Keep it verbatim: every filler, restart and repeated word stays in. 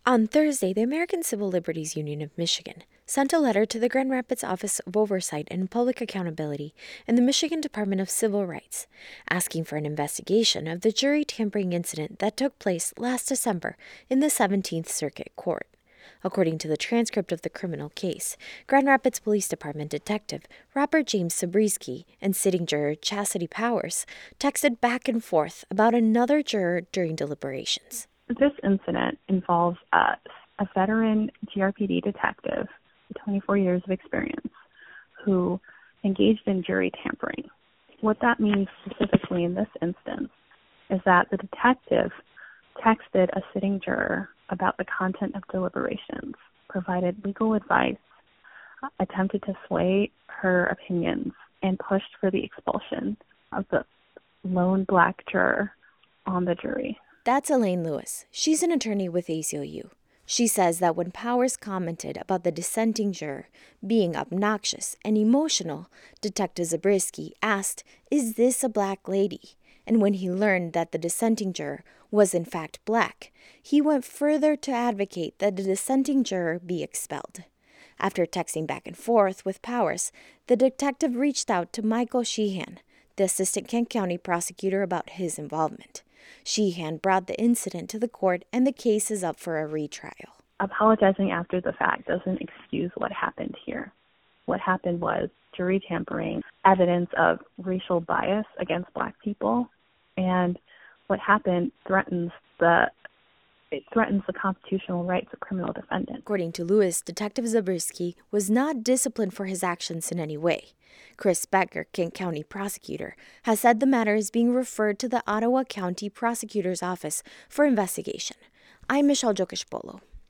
On Thursday, the American Civil Liberties Union of Michigan sent a letter to the Grand Rapids Office of Oversight and Public Accountability and the Michigan Department of Civil Rights, asking for an investigation of the jury tampering incident that took place last December in the seventeenth Circuit Court. According to the transcript of the criminal case, Grand Rapids Police Department Detective Robert James Zabriskie and sitting juror Chastity Powers texted back and forth about another juror during deliberations. This incident involves a, a veteran G R P D detective, twenty-four years of experience, who engaged in jury tampering. What that means specifically in this instance is that the detective texted a sitting juror about the content of deliberations, provided legal advice, attempted to sway her opinions, and pushed for the expulsion of the lone black juror on the jury. That's Elaine Lewis. She's an attorney with A C L U. She says that when Powers commented about the dissenting juror being obnoxious and emotional, Detective Zabriskie asked, "Is this a black lady?" And when he learned that the dissenting juror was in fact black, he went further to advocate that the dissenting juror be expelled. After texting back and forth with Powers, the detective reached out to Michael Sheehan, the assistant Kent County prosecutor, about his involvement. Sheehan brought the incident to the court, and the case is up for a retrial. Apologizing after the fact doesn't excuse what happened here. What happened was jury tampering, evidence of racial bias against black people, and what happened threatens the it threatens the constitutional rights of criminal defendants. According to Lewis, Detective Zabriskie was not disciplined for his actions in any way. Chris Becker, Kent County prosecutor, has said the matter is being referred to the Ottawa County Prosecutor's Office for investigation. I'm Michelle Jokish-Bolo.